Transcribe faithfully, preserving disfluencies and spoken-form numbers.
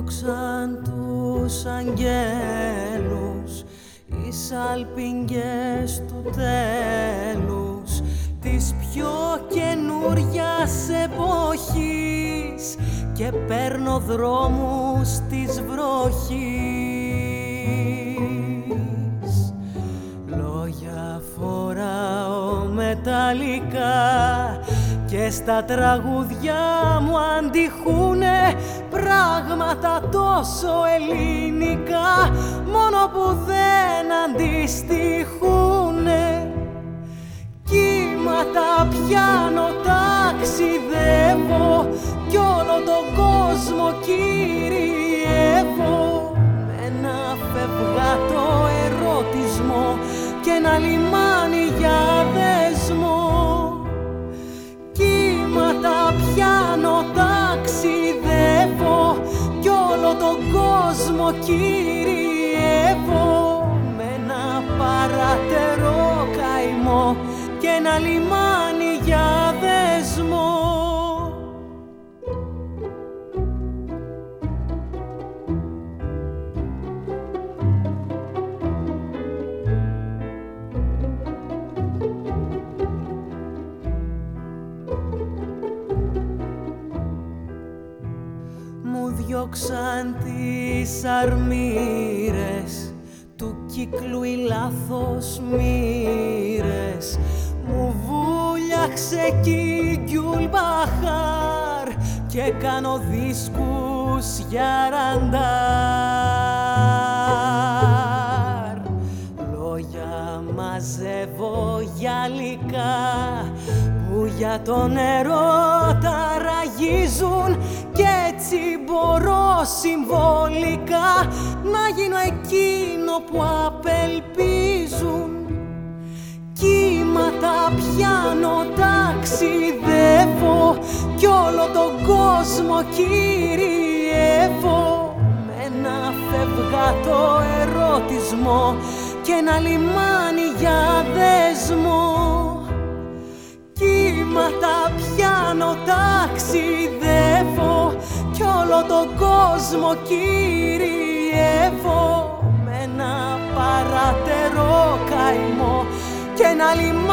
διώξαν τους αγγέλους οι σαλπιγγές του τέλους της πιο καινούριας εποχής και παίρνω δρόμους της βροχής. Λόγια φοράω μεταλλικά και στα τραγούδια μου αντιχούνε πράγματα τόσο ελληνικά, μόνο που δεν αντιστοιχούνε. Κύματα πιάνω, ταξιδεύω κι όλο τον κόσμο κυριεύω με ένα φευγάτο ερωτισμό και ένα λιμάνι για δεσμό. Κύματα πιάνω, ταξιδεύω κι όλο τον κόσμο κυριεύω με ένα παράτερο καημό και ένα λιμάνι για δεσμό. Διώξαν τις αρμύρες του κύκλου οι λάθος μοίρες. Μου βούλιαξε κι Γκιουλμπαχάρ και κάνω δίσκους για ραντάρ. Λόγια μαζεύω γυαλικά που για τον ερώτα ραγίζουν κι έτσι μπορώ συμβολικά να γίνω εκείνο που απελπίζουν. Κύματα πιάνω, ταξιδεύω κι όλο τον κόσμο κυριεύω με ένα φευγάτο ερωτισμό και ένα λιμάνι για δεσμό. Κύματα πιάνω, ταξιδεύω κι όλο τον κόσμο κυριεύω με ένα παράτερο καημό και ένα λιμάνι